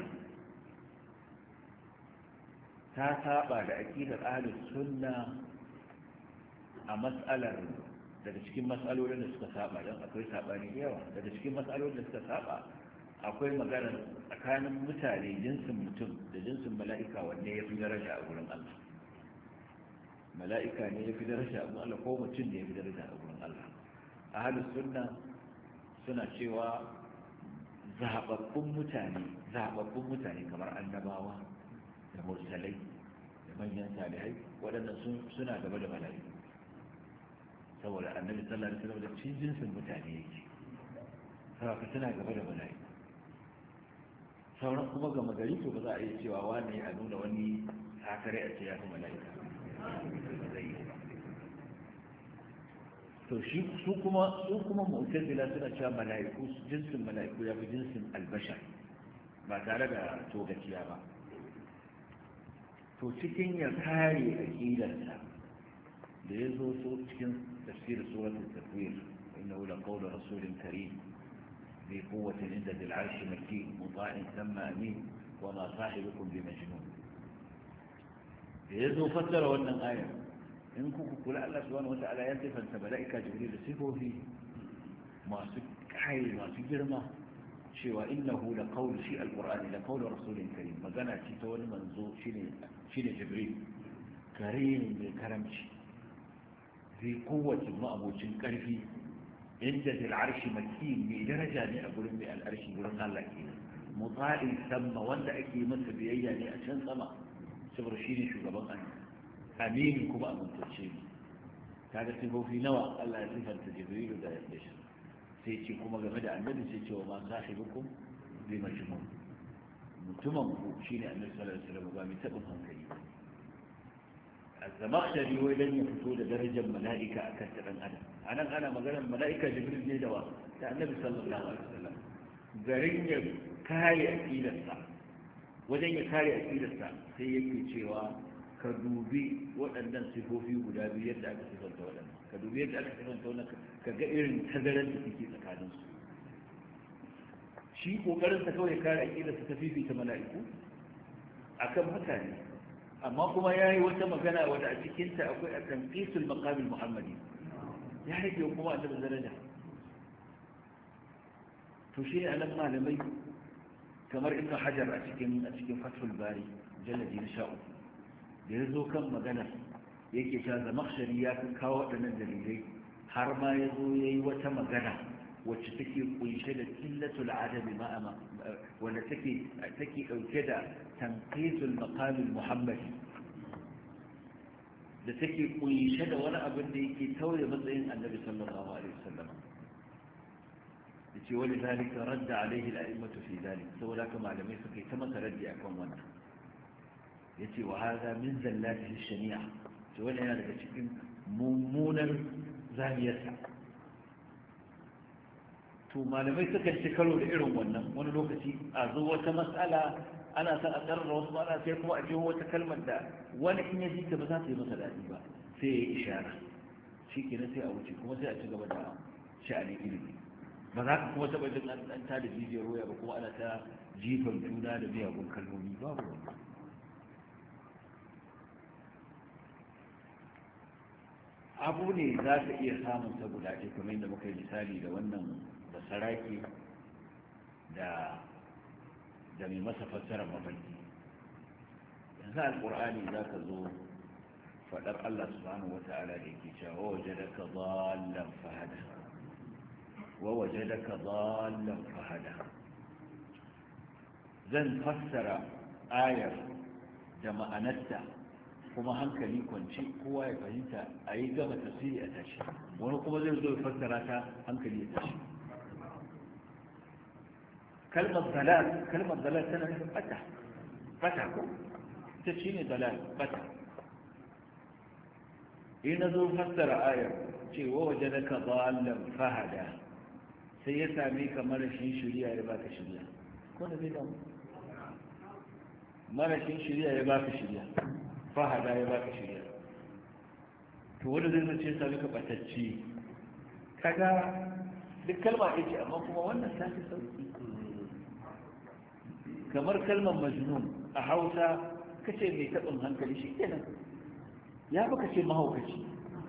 ta saba da aqidar ahlus sunna a mas'alar, daga cikin mas'alolin da suka saba, don akwai sabani da yawa daga cikin mas'alolin da suka saba akwai magana tsakanin mutane, jinsin mutum da jinsin mala'ika wanne ya fi daraja a gurin Allah. mala'ika ne ya fi daraja a Allah ko mutum ne ya fi daraja a gurin Allah. Ahlus sunna suna cewa zababbun mutane zababbun mutane kamar annabawa da mursalai da manyan salihai waɗannan suna gaba da mala'iku saboda annabi sallallahu alaihi wasallam da cikin jinsin mutane yake saboda suna gaba da mala'iku. Sauran kuma gama gari to ba za a iya cewa wani a nuna wani sakare a ce ya fi mala'ika ba zai yi ba. To shi su kuma su kuma mu'tazila suna cewa mala'iku jinsin mala'iku ya fi jinsin albashar ba tare da togaciya ba. To cikin ya kare aqidarsa da ya zo so cikin tafsir suratul takwir innahu laqawlu rasulin karim ذي قوة عند ذي العرش مكين مطاع ثم أمين وما صاحبكم بمجنون. يزو فتر وأن الآية إن كنت قل الله سبحانه وتعالى يصف أنت ملائكة جبريل صفه في ما حي ما سجرمه شيء وإنه لقول شيء القرآن لقول رسول كريم ما كان تقول منظور شيء شيء جبريل كريم بالكرمش ذي قوة ما أبو كرفي عند ذي العرش مكين بدرجة أقول من العرش يقولون الله كينا مطاع ثم وانت أكي مثل بيئة أشان سما سبرشيني شو قبل أن أمين كما أمن تشيني هذا سيبه في نوع الله يصف أنت جبريل دا يقدش سيتي كما قمد النبي سيتي وما صاحبكم بمجنون متمم شيني النبي صلى الله عليه وسلم وقام يتبهم كريم الزمخشري هو لن يفتو درجة ملائكة أكثر من أدم أنا أنا مثلا ملائكة جبريل ne da wa da Annabi sallallahu alaihi wasallam garin ya kare aqidarsa wajen ya kare aqidarsa sai yake cewa ka dubi waɗannan sifofi guda biyu yadda aka sifanta waɗannan ka dubi yadda aka sifanta wannan ka ga irin tazarar da take tsakanin su shi kokarin sa kawai kare aqidarsa ta fifita mala'iku akan mutane amma kuma yayi wata magana wadda a cikin ta akwai at-tanqisul maqam al-muhammadi ya rage kuma a taɓa daraja. To shi ne anan malamai kamar ibn hajar a cikin a cikin fathul bari jalladi na sha'u da ya zo kan magana yake cewa zamakhshari ya fi kawo waɗannan dalilai har ma ya zo ya yi wata magana wacce take kunshe da killatul adabi ma'ama wanda take take ɗauke da tanqisul maqamil muhammadi da take kunshe da wani abin da yake tauye matsayin annabi sallallahu alaihi wasallam yace wani zalika radda alaihi al-a'immatu fi zalik saboda haka malamai suka yi ta masa raddi akan wannan yace wa hada min zallatihi shani'a to wannan yana daga cikin mummunar zamiyarsa to malamai suka ci karo da irin wannan wani lokaci a zo wata mas'ala ana son a tsarra wasu ma'ana sai kuma a jiho wata kalmar da wani in ya ji ta ba za ta yi masa daɗi ba sai ya yi ishara shi kenan sai a wuce kuma sai a ci gaba da sha'anin ilimi ba za ka kuma taɓa jin an ta da jijiyar waya ba kuma ana ta jifan juna da miyagun kalmomi babu wani abu ne za ka iya samun ta guda ɗaya kamar yadda muka yi misali da wannan da saraki da da mai masa fassarar mafarki yanzu alƙur'ani za ka zo faɗar Allah subhanahu wa ta'ala da yake cewa waje da ka zallan fahada wa waje da ka zallan fahada zan fassara ayar da ma'anarta kuma hankali kwanci kowa ya fahimta a yi gama tafsiri a tashi wani kuma zai zo ya fassara ta hankali ya tashi kalmar dalal kalmar dalal tana nufin bata bata ko ta shi ne dalal bata in na zo fassara ayar cewa waje da ka zalan fahada sai ya same ka marashin shirya ya baka shirya ko da zai damu marashin shirya ya baka shirya fahada ya baka shirya to wanda zai zace ya same ka batacci kaga duk kalma ɗaya ce amma kuma wannan ta fi sauki kamar kalmar majnun a hausa kace mai taɓin hankali shi kenan ya baka ce mahaukaci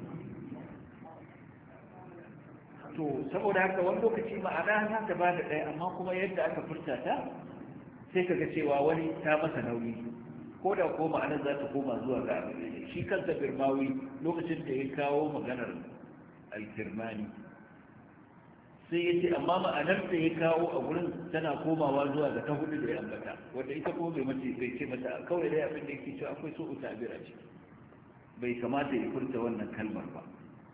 to saboda haka wani lokaci ma'ana za ta ba da ɗaya amma kuma yadda aka furta ta sai kaga cewa wani ta masa nauyi ko ko da ko ma'anar za ta koma zuwa ga abin shi kansa birmawi lokacin da ya kawo maganar alkirmani sai ya ce amma ma'anar da ya kawo a wurin tana komawa zuwa ga ta hudu da ya ambata wanda ita kuma bai mace bai ce mata kawai dai abin da yake cewa akwai so uta abira ce bai kamata ya furta wannan kalmar ba.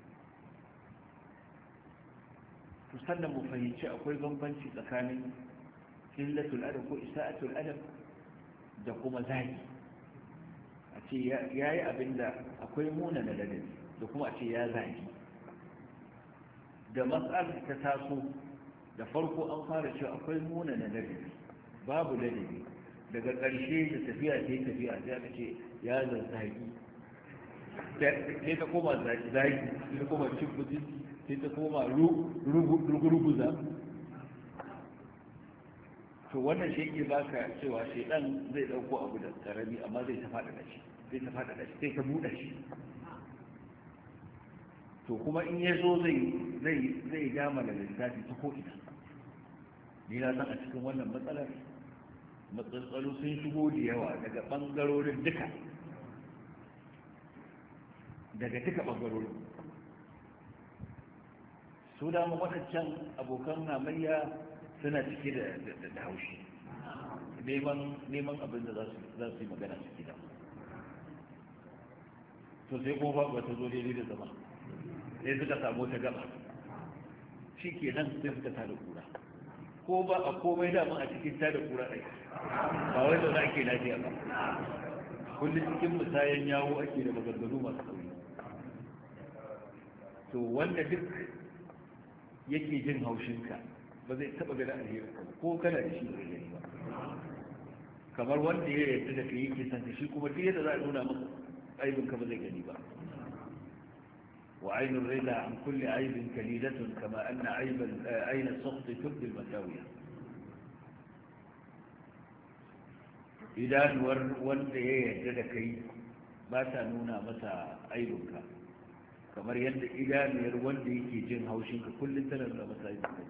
to sannan mu fahimci akwai bambanci tsakanin illatul adab ko isa'atul adab da kuma zagi a ce ya yi abin da akwai muna na ladabi da kuma a ce ya zagi da matsalar ta taso da farko an fara cewa akwai muna na ladabi babu ladabi daga ƙarshe da tafiya ta yi tafiya sai aka ce ya zazzagi sai ta koma zagi sai ta koma cin mutunci sai ta koma ruguruguza. to wannan shi ke baka cewa shaidan zai dauko abu da karami amma zai ta fada da shi zai ta fada da shi sai ta buɗe shi to kuma in ya zo zai zai zai gama da lissafi ta ko ina ni na san a cikin wannan matsalar matsaltsalu sun shigo da yawa daga bangarorin duka daga duka bangarorin su dama waɗancan abokan hamayya suna cike da haushi neman abin da za su yi magana ciki da to sai kuma ba ta zo daidai da zama sai suka samu ta gaba shi ke nan sai suka tada kura ko ba a komai daman a cikin tada kura ɗai ba wai zaune ake lafiya ba kullum cikin musayen yawo ake da maganganu masu sauri to wanda duk yake jin haushinka ba zai taba gada alheri ko kana da shi da gani ba kamar wanda ya yarda da kai yake san shi kuma duk yadda za a nuna masa aibin ka ba zai gani ba wa ainur rida an kulli aibin kalilatun kama anna aiban aina sakht tubdi al-masawiya idan wanda ya yarda da kai ba ta nuna masa aibinka kamar yadda idaniyar wanda yake jin haushinka kullum tana nuna masa aibinka.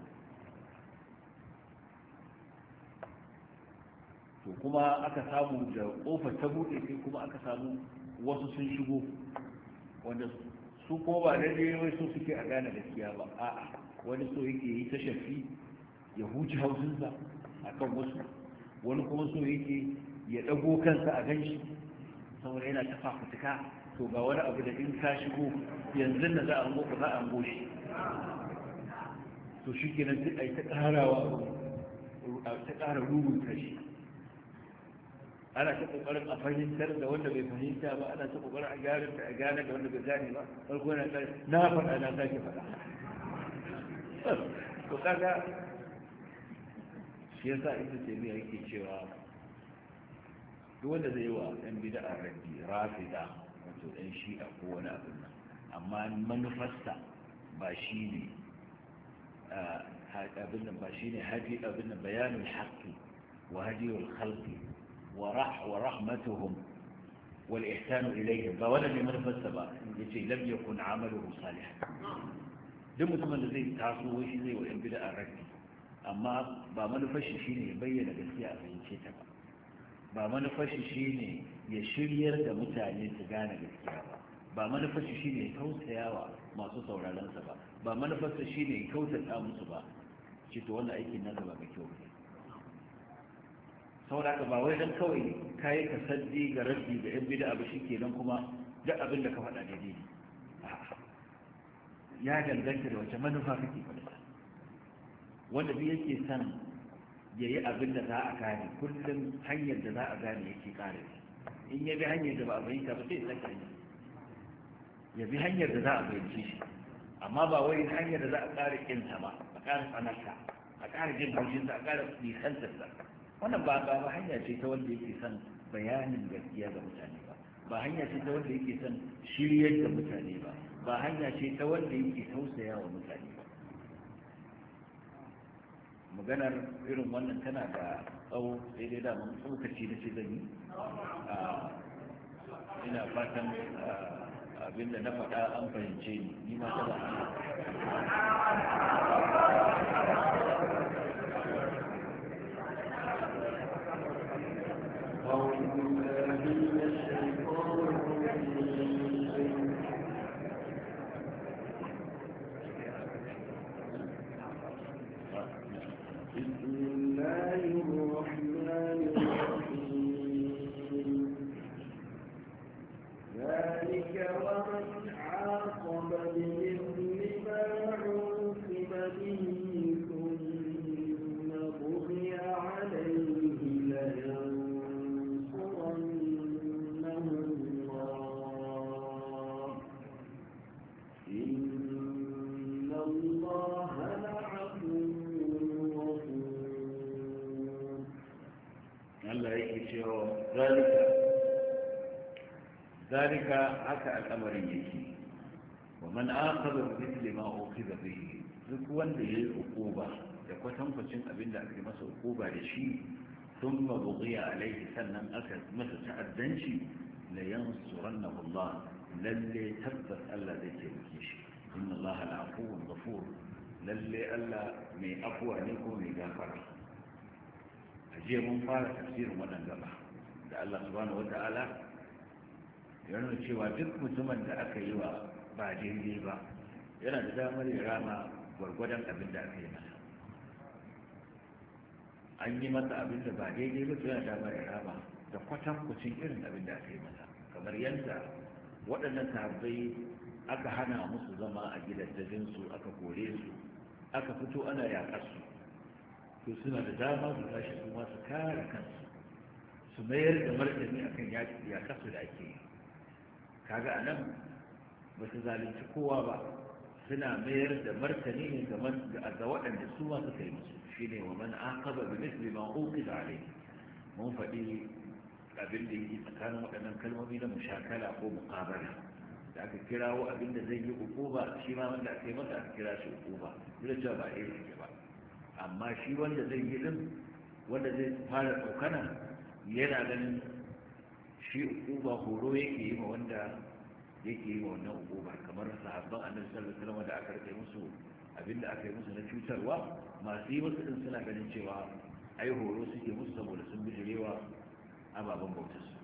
to kuma aka samu da kofar ta buɗe sai kuma aka samu wasu sun shigo wanda su ko ba da dai wai so suke a gane gaskiya ba a'a wani so yake yi ta shafi ya huce hausinsa akan wasu wani kuma so yake ya ɗago kansa a ganshi saboda yana ta fafutuka to ga wani abu da in ka shigo yanzu na za a ngoka za a ngoshi to shi kenan duk a yi ta ƙarawa ta ƙara rubuta shi ana ta kokarin a fahimtar da wanda bai fahimta ba ana ta kokarin a gyara ta a gane da wanda bai gane ba farko yana kai na faɗa na sake faɗa to kaga shi yasa ita ce mai yake cewa duk wanda zai yi wa ɗan bid'a raddi rafida wato ɗan shi'a ko wani abin nan amma manufarsa ba shi ne abin nan ba shi ne hadi abin nan bayanul haqqi wa hadiyul khalqi ورحمتهم والإحسان إليهم فولا من فلسفة يجي لم يكن عمله صالحا دم ثم الذي تعصوا وشي زي وإن بدأ الركب أما با منفشي شيني يبين gaskiya a fahimce ta ba ba manufashi shine ya shiryar da mutane su gane gaskiya ba ba manufashi shine ya tausayawa masu sauraron sa ba ba manufarsa shine ya kautata musu ba ce to wannan aikin nan ba ga kyau ne saboda ka ba wai dan kawai kayi ka saddi ga raddi ga yan bid'a ba shikenan kuma duk abin da ka faɗa daidai ne ya danganta da wace manufa kake faɗa wanda bi yake son ya yi abin da za a gane kullum hanyar da za a gane yake kare in ya bi hanyar da ba a bayyana ba sai ya sake hanyar ya bi hanyar da za a bayyance shi amma ba wai hanyar da za a ƙara kinsa ba a ƙara tsanarsa a ƙara jin haushinsa a ƙara nisantarsa wannan ba ba hanya ce ta wanda yake son bayanin gaskiya ga mutane ba ba hanya ce ta wanda yake son shiryar da mutane ba ba hanya ce ta wanda yake tausaya wa mutane ba maganar irin wannan tana da tsawo sai dai damar tsokaci da ce zan yi ina fatan abinda na faɗa an fahimce ni ni ma ta ba أعوذ بالله kazalika haka al'amarin yake wa man aqaba bi mithli ma uqiba bihi duk wanda yayi uquba da kwatankwacin abin da aka masa uquba da shi thumma bughiya alayhi sannan aka masa ta'addanci la yansurannahu Allah lalle tabbas Allah zai taimake shi inna Allah al-afuwwul ghafur lalle Allah mai afuwa ne ko mai gafara aje mun fara tafsirin wannan gaba da Allah subhanahu wata'ala ya nuna cewa duk mutumin da aka yi wa ba daidai ba yana da damar ya rama gwargwadon abin da aka yi masa an yi masa abin da ba daidai ba yana damar ya rama da kwatankwacin irin abin da aka yi masa kamar yadda waɗannan sahabbai aka hana musu zama a gidajensu aka kore su aka fito ana yaƙarsu to suna da dama su tashi su masu kare kansu su mayar da martani akan yaƙarsu da ake yi kaga a nan ba su zalunci kowa ba suna mayar da martani ne ga waɗanda su ma suka yi musu shi ne wa man aqaba bi misli ma uqida alayhi mun faɗi abin da yake tsakanin waɗannan kalmomi na mushakala ko muqabala da aka kirawo abin da zai yi ukuba shi ma wanda aka yi masa aka kira shi ukuba duk da ba irin yake ba amma shi wanda zai yi din wanda zai fara tsokana yana ganin shi ukuba horo yake yi ma wanda yake yi wa wannan ukuba kamar sahabban annabi sallallahu alaihi wasallam da aka rike musu abin da aka yi musu na cutarwa masu yi musu din suna ganin cewa ai horo suke musu saboda sun bijirewa ababen bautarsu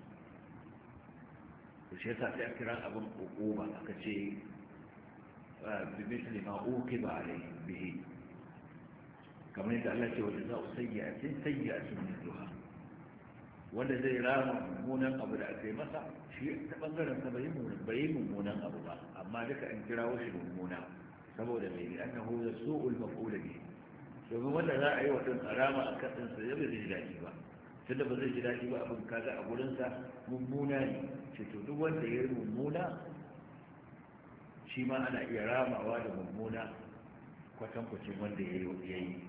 to shi yasa sai a kira abin hukuma aka ce bi misli ma uqiba alayhi bihi kamar yadda Allah ce wanda za'u sayyi'atin sayyi'atun mithluha wanda zai rama mummunan abu da aka yi masa shi ta bangaren sa bai bai mummunan abu ba amma duka an kirawo shi mummuna saboda mai annahu yasu'ul maf'ul bihi domin wanda za a yi wa din rama a kan sa ya bai ji daɗi ba tunda ba zai ji daɗi ba abin kaga a gurinsa mummuna ne ce to duk wanda ya yi mummuna shi ma ana iya ramawa da mummuna kwatankwacin wanda ya yi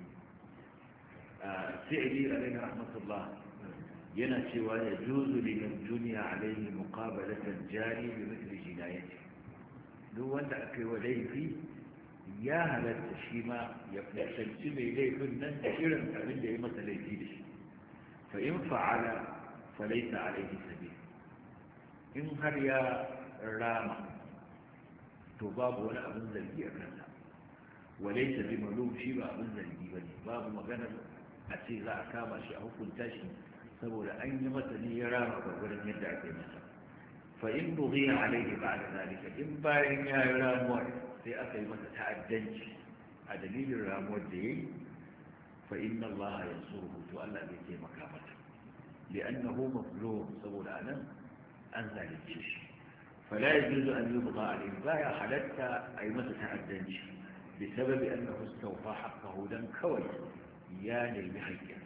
sa'idi alaihi rahmatullah yana cewa ya juzu liman duniya alaihi muqabalatan jari bi mithli jinayati duk wanda aka yi wa laifi ya halatta shi ma ya fuskanci mai laifin nan da irin abin da ya masa laifi da shi فإن فعل فليس عليه سبيل إن هر يا راما تباب ولا أبن ذلك أكرنا وليس بملوم شيء أبن ذلك بني باب مغانا أتي لا أكاما شيء أو كنتاشي سبول أن يمتني يراما فقولا يدعى في مسا فإن بغي عليه بعد ذلك إن باين يا رامور في أكي مسا تعدنش أدليل الرامور دي فإن الله ينصره تؤلى بيتي مكامته لأنه مظلوم سبول أنا أنزل الجيش فلا يجوز أن يبغى عليه بايا حلتها أي متى تعدنش بسبب أنه استوفى حقه لن كوي يعني بحيث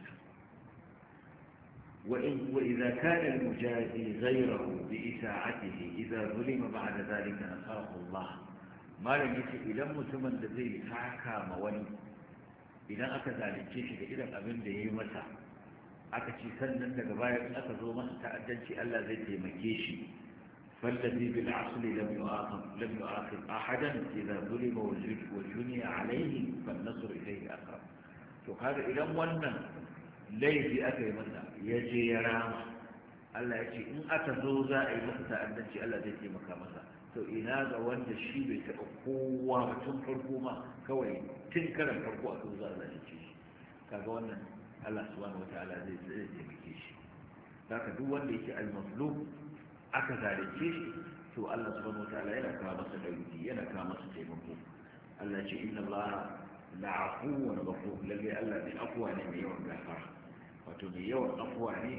وإن وإذا كان المجازي غيره بإساعته إذا ظلم بعد ذلك نصره الله ما لم يتي إلى متمن الذي حكى مولي idan aka zalunce shi da irin abin da ya yi masa aka ci sannan daga bayan aka zo masa ta'addanci Allah zai taimake shi fallazi bil asli lam yu'aqib lam yu'aqib ahadan idza zulima wa juniya alayhi fan nasr ilayhi aqrab to kaga idan wannan laifi aka yi masa ya je ya rama Allah ya ce in aka zo za a yi masa ta'addanci Allah zai taimaka masa to ina ga wanda shi bai taɓa kowa tun farko ma kawai tun karan farko a kan za a zalunce shi kaga wannan Allah subhanahu wataala zai zai taimake shi haka duk wanda yake al-mazlum aka zalunce shi to Allah subhanahu wataala yana kawo masa dauki yana kawo masa taimako Allah ce inna Allah la'afuwun ghafur lalle Allah ne afwa ne mai yawan gafara wato mai yawan afwa ne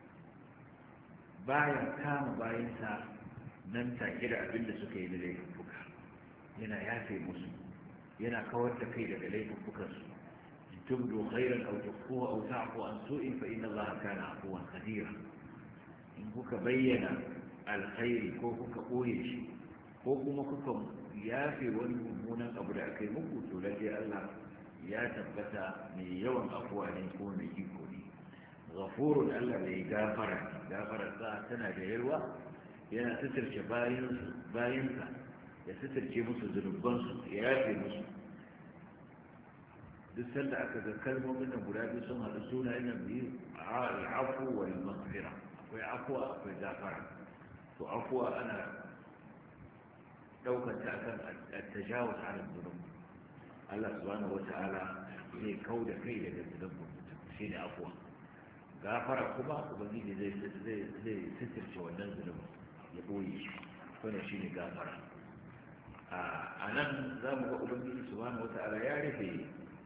bayan kama bayansa nan take da abin da suka yi da laifuka yana yafe musu yana kawar da kai daga laifukansu tubdu khairan aw tukhfuhu aw ta'fu an su'in fa inna Allaha kana afuwan qadira in kuka bayyana alkhairi ko kuka koye shi ko kuma kuka yafe wani mummunan abu da aka yi muku to lalle Allah ya tabbata mai yawan afuwa ne ko mai iko ne ghafurun Allah mai gafara gafara sa tana da yarwa yana sitirce bayansa ya sitirce musu zunubansu ya yafe musu. duk sanda aka ga kalmomin nan guda biyu sun haɗu suna ina biyu al'afu wal maghfira, akwai afuwa akwai gafara. to afuwa ana daukar ta akan at-tajawuz ala dhunub. Allah subhanahu wata'ala zai kauda kai daga zunubin mutum, shine afuwa. gafara kuma ubangiji zai zai zai sitirce wannan zunubin ya boye shi, wannan shine gafara. a nan za mu ga ubangiji subhanahu wata'ala ya rufe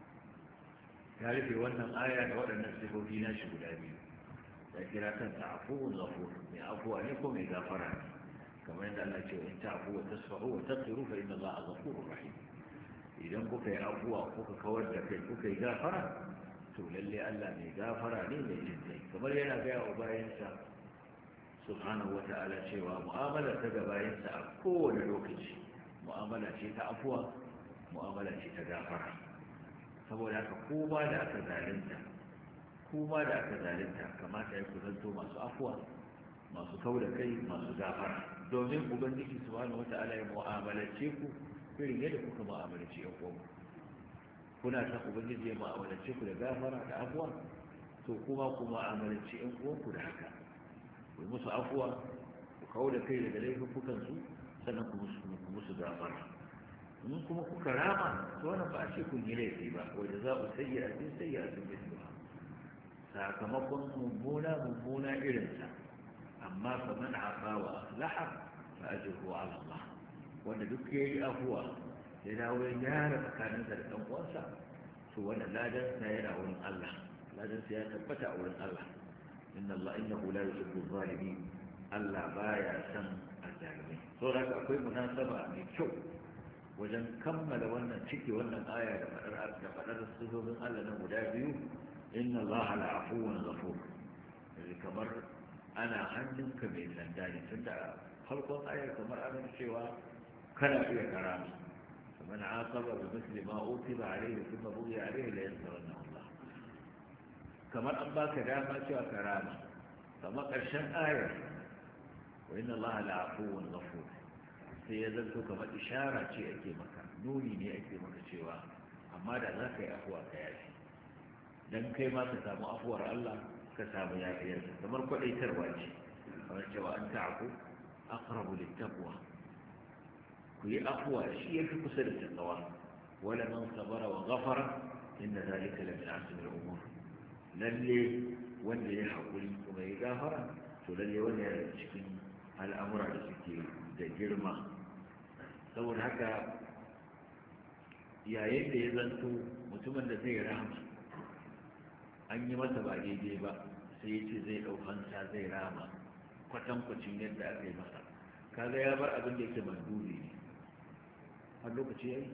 ya rufe wannan aya da waɗannan sifofi na shi guda biyu. ya kira kansa afuwun ghafur, mai afuwa ne ko mai gafara ne, kamar yadda Allah ce in ta'fu wa tasfahu wa taghfiru fa inna Allaha ghafurur rahim. idan kuka yi afuwa kuka kawar da kai kuka yi gafara, to lalle Allah mai gafara ne mai jinkai. kamar yana gaya wa bayansa subhanahu wata'ala cewa mu'amala ta ga bayansa a kowane lokaci mu'amala ce ta afuwa, mu'amala ce ta gafara. saboda haka kuma da aka zalunta kuma da aka zalunta kamata ya kuzanto masu afuwa, masu kau da kai, masu gafara, domin ubangiji subhanahu wata'ala ya mu'amalace ku irin yadda kuka mu'amalace yan uwanku. kuna san ubangiji ya mu'amalace ku da gafara da afuwa, to kuma ku mu'amalace yan uwanku da haka. ku musu afuwa, ku kau da kai daga laifukan su, sannan ku musu gafara. in kuma kuka rama, to wannan ba a ce kun yi laifi ba, wanda za ku sayya a cikin sayya a cikin misluha, sakamakon mummuna mummuna irinsa. amma fa man afa wa aslaha fa ajruhu ala Allah, wanda duk yayi afuwa ya dawo ya gyara tsakaninsa da dan uwansa, to wannan ladan sa yana wurin Allah, ladan sa ya tabbata a wurin Allah. inna Allah innahu la yuhibbu zalimin, Allah baya san azzalimin. so da akwai munasaba mai kyau wajen kammala wannan ciki wannan aya da fadar da fadar sifofin Allah na guda biyu, inna Allah la afuwun ghafur. kamar ana hannunka mai sanda ne, tunda farkon ayar kamar ana cewa kana iya karama. kamar aqaba bi misli ma utiba alayhi thumma bughiya alayhi la yansuranna Allah. kamar an baka dama cewa karama, kamar karshen ayar wa inna Allah la afuwun ghafur, sai ya zanto kamar ishara ce ake maka, nuni ne ake maka cewa amma da za ka yi afuwa ka yafi, don kai ma ka samu afuwar Allah, ka samu yafiyarsa. kamar kwaɗaitarwa ce, kamar cewa an ta'afu aqrabu littaqwa, ku yi afuwa shi yafi kusa da taqwa. wala man sabara wa ghafara inna zalika la min ahsani al-umur. lalle wanda ya haƙuri kuma ya gafara, to lalle wanda yana cikin al'amura da suke da girma. saboda haka yayin da ya zanto mutumin da zai rama, an yi masa ba daidai ba, sai ya ce zai ɗaukansa zai rama kwatankwacin yadda aka yi masa, kaga ya bar abin da yake mandubi ne. har lokaci ya yi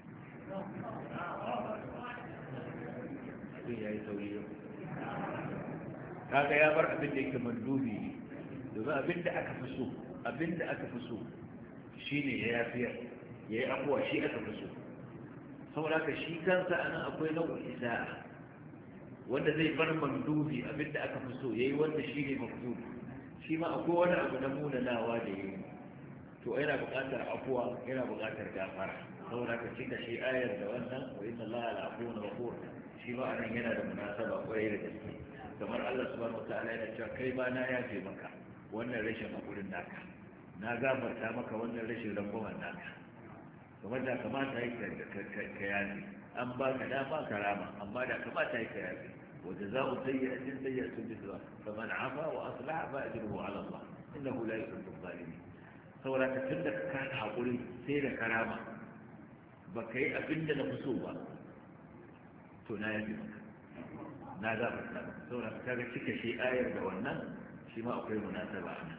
abin ya yi sauri yau. kaga ya bar abin da yake mandubi ne, domin abin da aka fi so abin da aka fi so shi ne ya yafiya ya yi abuwa, shi aka fi so. saboda haka shi kansa anan akwai nau'in isa'a, wanda zai bar mandubi abin da aka fi so ya yi wanda shi ne mafdud, shi ma akwai wani abu na munanawa da ya yi, to yana buƙatar afuwa, yana buƙatar gafara. saboda haka cika shi ayar da wannan wa inna Allah la afuwun ghafur, shi ma anan yana da munasaba kwarai da gaske. kamar Allah subhanahu wataala yana cewa kai ba na yafe maka wannan rashin hakurin naka, na gafarta maka wannan rashin rangwamen naka. kamar da kamata yi ka yafe, an ba ka dama ka rama, amma da kamata yi ka yafe. wanda za mu sayya ajin sayya sun bi zuwa kamar afa wa aslaha ba ajruhu ala Allah innahu la yuhibbu zalimin. saboda ka tunda ka kasa hakuri sai da karama, ba ka yi abin da na fi so ba, to na yafe maka, na gafarta maka. saboda ka kaga cika shi ayar da wannan, shi ma akwai munasaba a nan.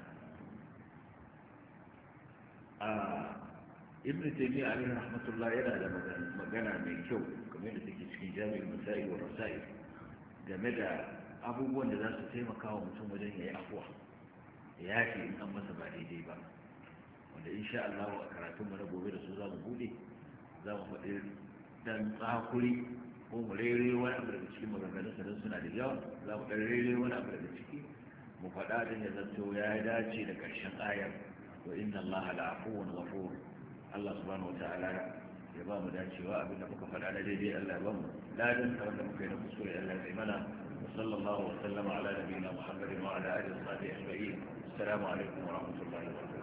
ibn taymiyyah alaihi rahmatullah yana da magana mai kyau kamar da take cikin jami'ul masail wa rasail game da abubuwan da za su taimaka wa mutum wajen yayi afuwa, ya yafe in an masa ba daidai ba, wanda insha Allah a karatun mu na gobe da su za mu bude, za mu faɗi dan tsakuri ko mu rere wani abu daga cikin maganganun sa don suna da yawa, za mu ɗan rere wani abu daga ciki mu faɗa din ya zanto ya dace da ƙarshen ayar wa inna Allah la'afuwun ghafur. Allah subhanahu wata'ala ya ba mu dacewa abinda muka faɗa da daidai Allah ya ba mu ladan sa wanda muka yi na kuskure Allah ya mana. wa sallallahu wa sallama ala nabiyina Muhammadin wa ala alihi wa sahbihi ajma'in. Assalamu alaikum wa rahmatullahi wa barakatuh.